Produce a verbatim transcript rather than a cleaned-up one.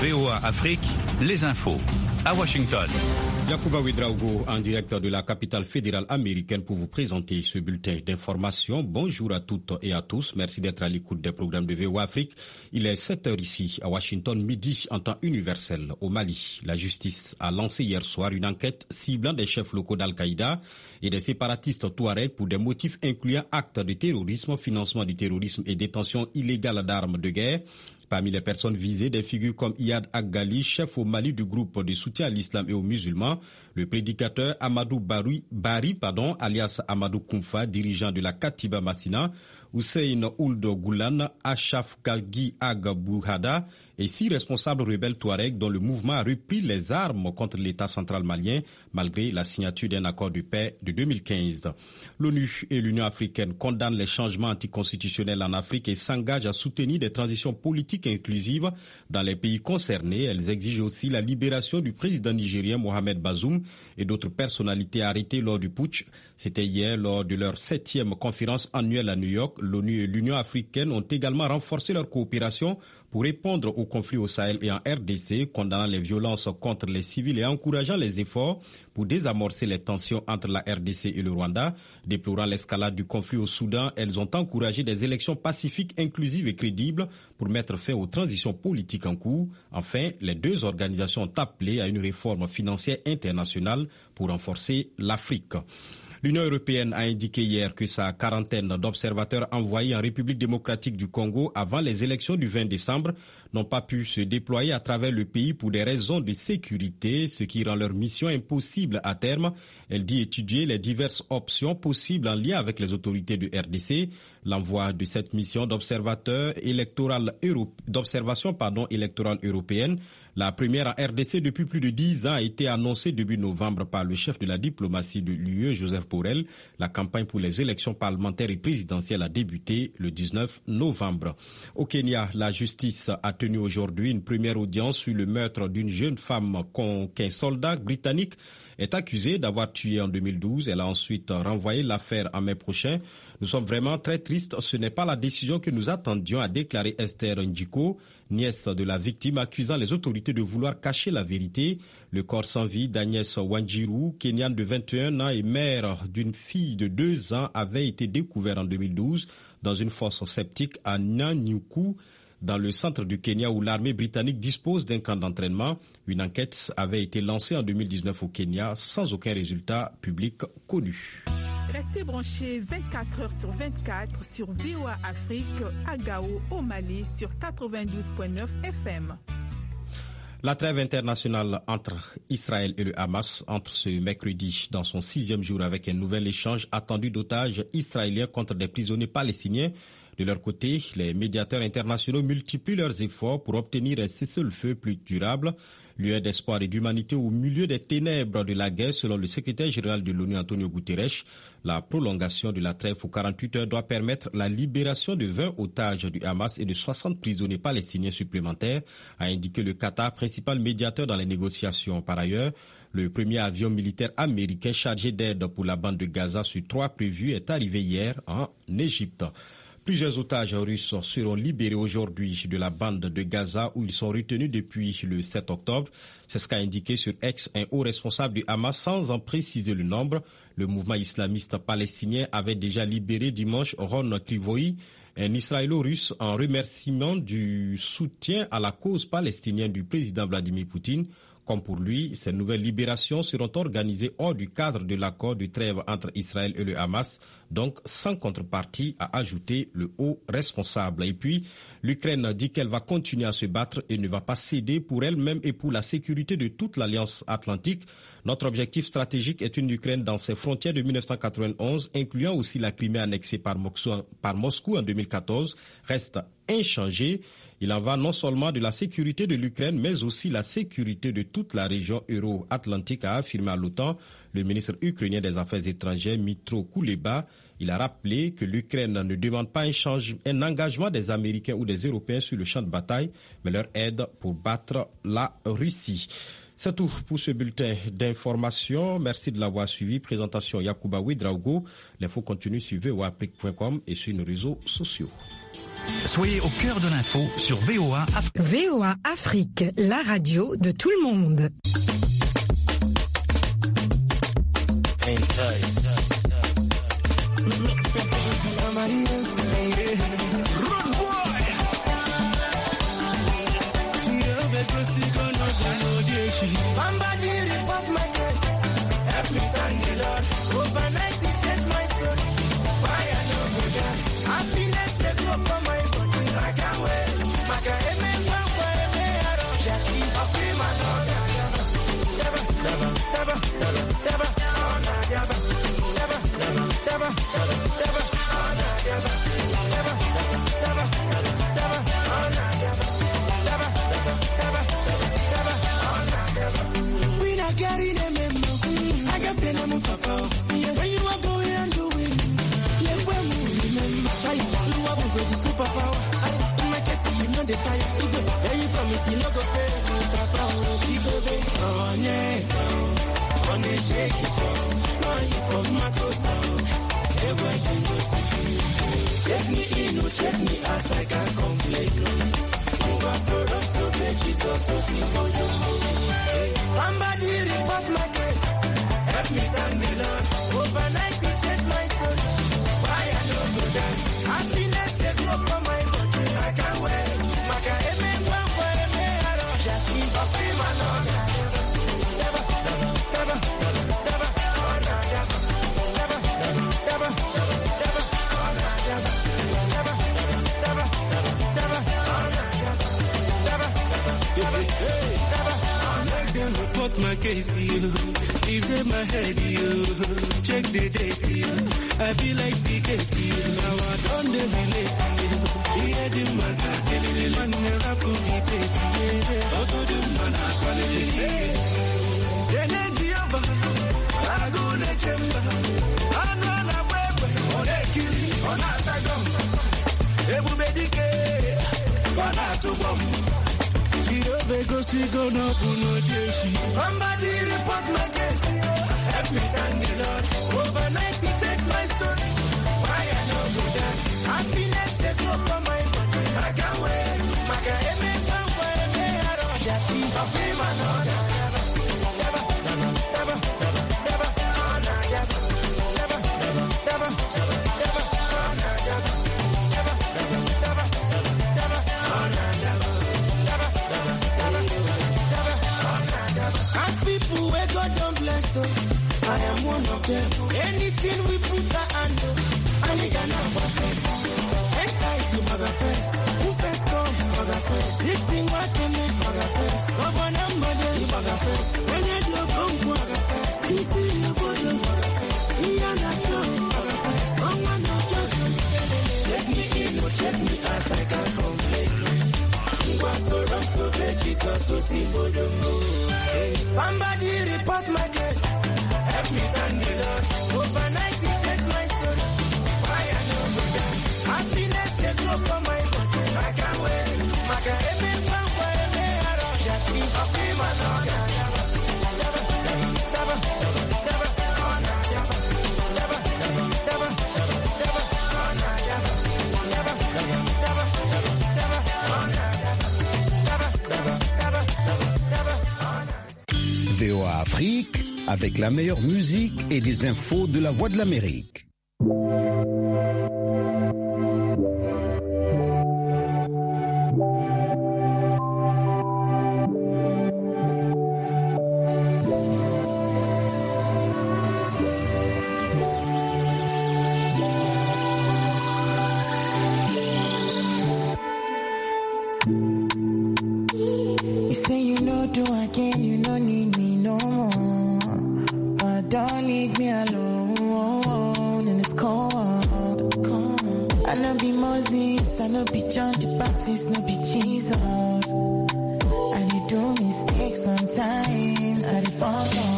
V O A Afrique, les infos. À Washington. Yacouba Ouedraogo, en direct de la capitale fédérale américaine pour vous présenter ce bulletin d'information. Bonjour à toutes et à tous. Merci d'être à l'écoute des programmes de V O A Afrique. Il est sept heures ici, à Washington, midi en temps universel. Au Mali, la justice a lancé hier soir une enquête ciblant des chefs locaux d'Al-Qaïda et des séparatistes touaregs pour des motifs incluant actes de terrorisme, financement du terrorisme et détention illégale d'armes de guerre. Parmi les personnes visées, des figures comme Iyad Aghali, chef au Mali du groupe de soutien à l'islam et aux musulmans, le prédicateur Amadou Bari, Bari pardon, alias Amadou Koumfa, dirigeant de la Katiba Massina, Hussein Ould Goulan, Achaf Galgi Ag Bouhada et six responsables rebelles touaregs dont le mouvement a repris les armes contre l'État central malien malgré la signature d'un accord de paix de deux mille quinze. L'ONU et l'Union africaine condamnent les changements anticonstitutionnels en Afrique et s'engagent à soutenir des transitions politiques inclusives dans les pays concernés. Elles exigent aussi la libération du président nigérien Mohamed Bazoum et d'autres personnalités arrêtées lors du putsch. C'était hier lors de leur septième conférence annuelle à New York. L'ONU et l'Union africaine ont également renforcé leur coopération pour répondre au conflit au Sahel et en R D C, condamnant les violences contre les civils et encourageant les efforts pour désamorcer les tensions entre la R D C et le Rwanda. Déplorant l'escalade du conflit au Soudan, elles ont encouragé des élections pacifiques, inclusives et crédibles pour mettre fin aux transitions politiques en cours. Enfin, les deux organisations ont appelé à une réforme financière internationale pour renforcer l'Afrique. L'Union européenne a indiqué hier que sa quarantaine d'observateurs envoyés en République démocratique du Congo avant les élections du vingt décembre n'ont pas pu se déployer à travers le pays pour des raisons de sécurité, ce qui rend leur mission impossible à terme. Elle dit étudier les diverses options possibles en lien avec les autorités du R D C. L'envoi de cette mission d'observateur électoral euro... d'observation pardon, électorale européenne, la première en R D C depuis plus de dix ans, a été annoncée début novembre par le chef de la diplomatie de l'U E, Joseph Borrell. La campagne pour les élections parlementaires et présidentielles a débuté le dix-neuf novembre. Au Kenya, la justice a tenu aujourd'hui une première audience sur le meurtre d'une jeune femme qu'un soldat britannique est accusé d'avoir tué en deux mille douze. Elle a ensuite renvoyé l'affaire en mai prochain. Nous sommes vraiment très tristes. Ce n'est pas la décision que nous attendions, a déclaré Esther Njiko, nièce de la victime, accusant les autorités de vouloir cacher la vérité. Le corps sans vie d'Agnès Wanjiru, kenyane de vingt et un ans et mère d'une fille de deux ans, avait été découvert en deux mille douze dans une fosse septique à Nanyuku, dans le centre du Kenya où l'armée britannique dispose d'un camp d'entraînement. Une enquête avait été lancée en deux mille dix-neuf au Kenya sans aucun résultat public connu. Restez branchés vingt-quatre heures sur vingt-quatre sur V O A Afrique à Gao au Mali sur quatre-vingt-douze virgule neuf F M. La trêve internationale entre Israël et le Hamas entre ce mercredi dans son sixième jour avec un nouvel échange attendu d'otages israéliens contre des prisonniers palestiniens. De leur côté, les médiateurs internationaux multiplient leurs efforts pour obtenir un cessez-le-feu plus durable. Lueur d'espoir et d'humanité au milieu des ténèbres de la guerre, selon le secrétaire général de l'ONU, Antonio Guterres, la prolongation de la trêve aux quarante-huit heures doit permettre la libération de vingt otages du Hamas et de soixante prisonniers palestiniens supplémentaires, a indiqué le Qatar, principal médiateur dans les négociations. Par ailleurs, le premier avion militaire américain chargé d'aide pour la bande de Gaza sur trois prévus est arrivé hier en Égypte. Plusieurs otages russes seront libérés aujourd'hui de la bande de Gaza où ils sont retenus depuis le sept octobre. C'est ce qu'a indiqué sur X un haut responsable du Hamas sans en préciser le nombre. Le mouvement islamiste palestinien avait déjà libéré dimanche Ron Krivoï, un Israélo-russe, en remerciement du soutien à la cause palestinienne du président Vladimir Poutine. Comme pour lui, ces nouvelles libérations seront organisées hors du cadre de l'accord de trêve entre Israël et le Hamas, donc sans contrepartie, a ajouté le haut responsable. Et puis, l'Ukraine dit qu'elle va continuer à se battre et ne va pas céder pour elle-même et pour la sécurité de toute l'Alliance Atlantique. Notre objectif stratégique est une Ukraine dans ses frontières de mille neuf cent quatre-vingt-onze, incluant aussi la Crimée annexée par Moscou, par Moscou en deux mille quatorze, reste inchangé. Il en va non seulement de la sécurité de l'Ukraine, mais aussi la sécurité de toute la région euro-atlantique, a affirmé à l'OTAN le ministre ukrainien des Affaires étrangères, Dmytro Kuleba. Il a rappelé que l'Ukraine ne demande pas un, change, un engagement des Américains ou des Européens sur le champ de bataille, mais leur aide pour battre la Russie. C'est tout pour ce bulletin d'information. Merci de l'avoir suivi. Présentation Yacouba Ouedraogo. L'info continue sur v o a afrique point com et sur nos réseaux sociaux. Soyez au cœur de l'info sur V O A Afrique. V O A Afrique, la radio de tout le monde. Check me in, or check me out, I can't complain. Move us around so bad, she's so so for you. Somebody report my case. Help me thank the Lord. Overnight we check my story. Why I don't go dance? Happiness they grow from my body. I can't wait. Maka eme mwa eme aro. Jati ofi manona. Never, never, never, never, ona never, never, never, never, never, ona never, never, never, never, ona never, never, never, never. Make them report my case, you. Leave them my head, you. Check the date, you. I feel like the gate, you. Now I don't relate, you. Hear the man, I tell you, the man never could be paid, yeah. Also the man, I call it, yeah. Energy over, I go to the chamber. I run away, on a killing, on a tagum. Everybody care, for not to bomb. Somebody report my case. Help me thank the Lord. Overnight he check my story. Why I no go dance? Happiness they grow from my body. I can't wait. Maka eme mwa eme aro. Jati ofi manona. Never, never, never, never, never, ona never, never, never, never, never, ona never, never, never, never, never, ona never. As people where God don't bless them, I am one of them. Anything we put our hand on, and they can have our face. And I see Maga face. Who first come, Maga face. Listen what they make, Maga face. Governor Mother, Maga face. When you do come, Maga face. You see your body, Maga face. You are not young, Maga face. Someone not joking. Check me in, or check me out, I can't complain. Somebody report my case. Help me thank the Lord. Overnight he check my story. Why I no go dance? Happiness they grow from my body. I can't wait. Maka eme mwa eme aro. Jati ofi manona. Never, never, never, never, ona never, never, never, never, never, ona never, never, never, never, never, ona never. V O A Afrique, avec la meilleure musique et des infos de la Voix de l'Amérique. Sometimes I fall down.